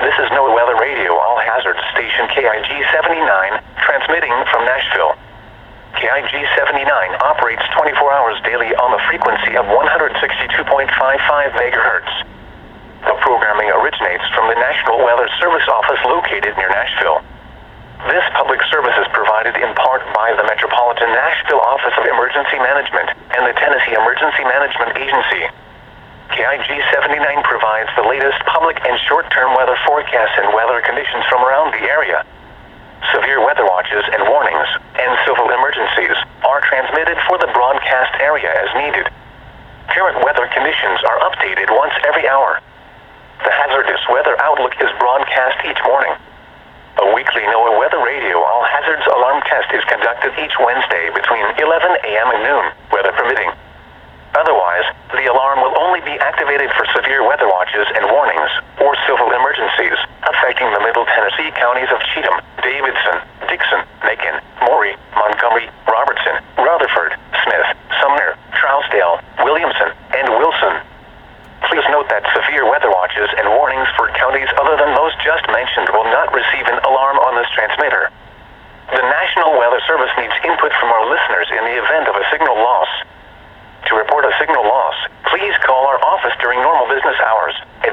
This is NOAA Weather Radio, all hazards station KIG 79, transmitting from Nashville. KIG 79 operates 24 hours daily on the frequency of 162.55 megahertz. The programming originates from the National Weather Service office located near Nashville. This public service is provided in part by the Metropolitan Nashville Office of Emergency Management and the Tennessee Emergency Management Agency. KIG 79 provides the latest public and short-term weather forecasts and weather conditions from around the area. Severe weather watches and warnings and civil emergencies are transmitted for the broadcast area as needed. Current weather conditions are updated once every hour. The hazardous weather outlook is broadcast each morning. A weekly NOAA Weather Radio all hazards alarm test is conducted each Wednesday between 11 a.m. and noon, weather permitting. Otherwise, the alarm will only be activated for severe weather watches and warnings or civil emergencies affecting the Middle Tennessee counties of Cheatham, Davidson, Dixon, Macon, Maury, Montgomery, Robertson, Rutherford, Smith, Sumner, Trousdale, Williamson, and Wilson. Please note that severe weather watches and warnings for counties other than those just mentioned will not receive an alarm on this transmitter. The National Weather Service needs input from our listeners in the event of a signal loss. To report a signal loss, please call our office during normal business hours at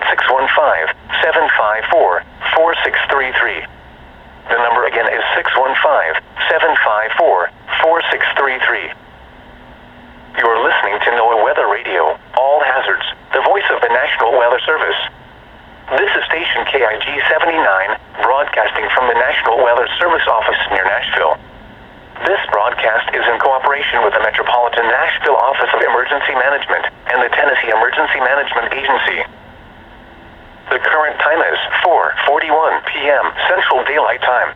615-754-4633. The number again is 615-754-4633. You are listening to NOAA Weather Radio, all hazards, the voice of the National Weather Service. This is station KIG 79, broadcasting from the National Weather Service office near Nashville. This broadcast is in cooperation with the Metropolitan Nashville Office of Emergency Management and the Tennessee Emergency Management Agency. The current time is 4:41 p.m. Central Daylight Time.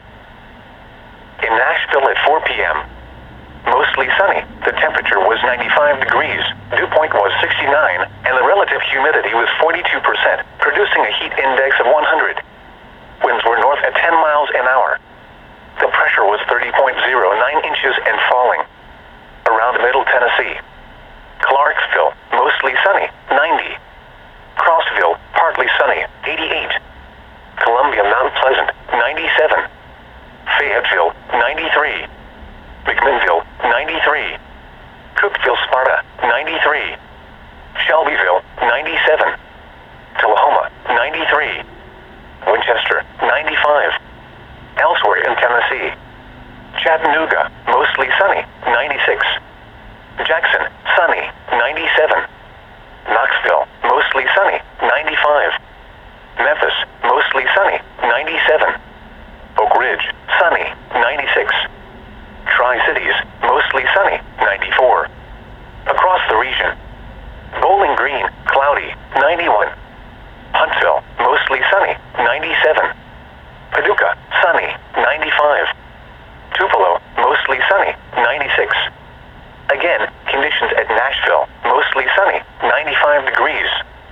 In Nashville at 4 p.m., mostly sunny. The temperature was 95 degrees, dew point was 69, and the relative humidity was 42%, producing a heat index of 100. Winds were north at 10 miles an hour. The pressure was 30.09 inches and falling. Around Middle Tennessee. Clarksville, mostly sunny, 90. Crossville, partly sunny, 88. Columbia Mount Pleasant, 97. Fayetteville, 93. McMinnville, 93. Cookeville, Sparta, 93. Shelbyville, 97. Tullahoma, 93. Winchester, 95. Elsewhere in Tennessee. Chattanooga, mostly sunny, 96. Jackson, sunny, 97. Knoxville, mostly sunny, 95. Memphis, mostly sunny, 97. Oak Ridge, sunny, 96. Tri-Cities, mostly sunny, 94. Across the region. Bowling Green, cloudy, 91. Huntsville, mostly sunny, 97. Paducah, sunny, 95. Tupelo, mostly sunny, 96. Again, conditions at Nashville, mostly sunny, 95 degrees.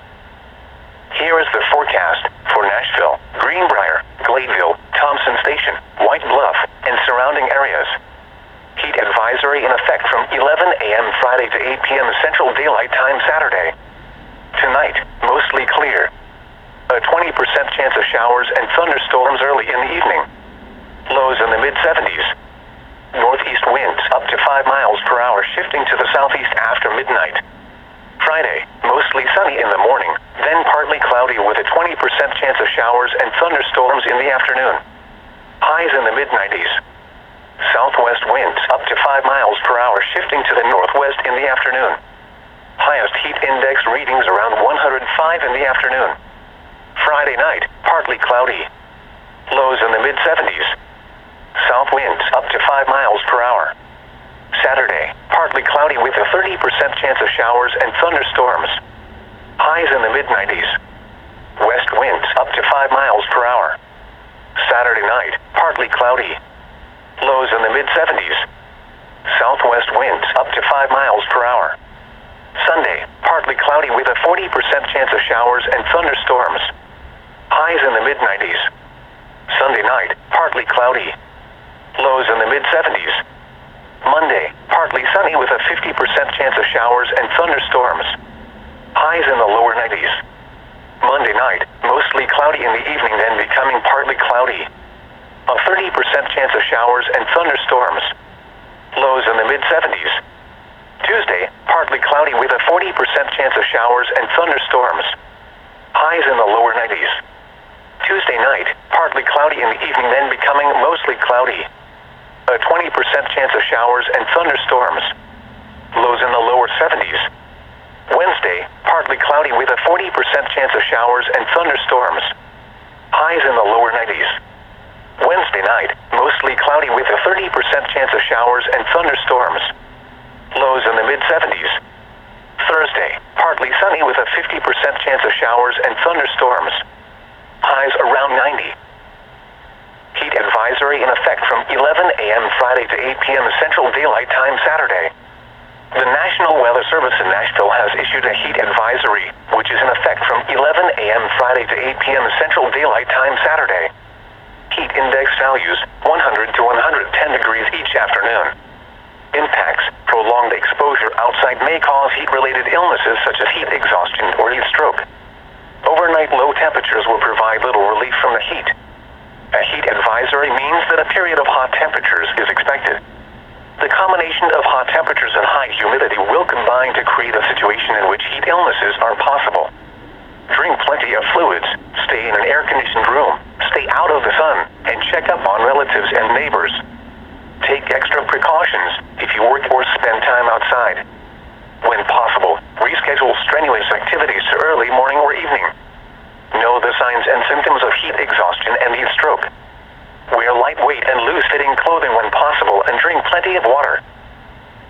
Here is the forecast for Nashville, Greenbrier, Gladeville, Thompson Station, White Bluff, and surrounding areas. Heat advisory in effect from 11 a.m. Friday to 8 p.m. Central Daylight Time Saturday. Tonight, mostly clear. A 20% chance of showers and thunderstorms early in the evening. Lows in the mid-70s. Northeast winds up to 5 miles per hour shifting to the southeast after midnight. Friday, mostly sunny in the morning, then partly cloudy with a 20% chance of showers and thunderstorms in the afternoon. Highs in the mid-90s. Southwest winds up to 5 miles per hour shifting to the northwest in the afternoon. Highest heat index readings around 105 in the afternoon. Friday night, partly cloudy. Lows in the mid-70s. South winds up to 5 miles per hour. Saturday, partly cloudy with a 30% chance of showers and thunderstorms. Highs in the mid-90s. West winds up to 5 miles per hour. Saturday night, partly cloudy. Lows in the mid-70s. Southwest winds up to 5 miles per hour. Sunday, partly cloudy with a 40% chance of showers and thunderstorms. Highs in the mid-90s. Sunday night, partly cloudy. Lows in the mid-70s. Monday, partly sunny with a 50% chance of showers and thunderstorms. Highs in the lower 90s. Monday night, mostly cloudy in the evening, then showers and thunderstorms. Lows in the mid-70s. Tuesday, partly cloudy with a 40% chance of showers and thunderstorms. Highs in the lower 90s. Tuesday night, partly cloudy in the evening, then becoming mostly cloudy. A 20% chance of showers and thunderstorms. Lows in the lower 70s. Wednesday, partly cloudy with a 40% chance of showers and thunderstorms. Highs in the lower 90s. Wednesday night, mostly cloudy with a 30% chance of showers and thunderstorms. Lows in the mid-70s. Thursday, partly sunny with a 50% chance of showers and thunderstorms. Highs around 90. Heat advisory in effect from 11 a.m. Friday to 8 p.m. Central Daylight Time Saturday. The National Weather Service in Nashville has issued a heat advisory, which is in effect from 11 a.m. Friday to 8 p.m. Central Daylight Time Saturday. Heat index values 100 to 110 degrees each afternoon. Impacts: prolonged exposure outside may cause heat-related illnesses such as heat exhaustion or heat stroke. Overnight low temperatures will provide little relief from the heat. A heat advisory means that a period of hot temperatures is expected. The combination of hot temperatures and high humidity will combine to create a situation in which heat illnesses are possible. Drink plenty of fluids, stay in an air-conditioned room, stay out of the sun, and check up on relatives and neighbors. Take extra precautions if you work or spend time outside. When possible, reschedule strenuous activities to early morning or evening. Know the signs and symptoms of heat exhaustion and heat stroke. Wear lightweight and loose-fitting clothing when possible and drink plenty of water.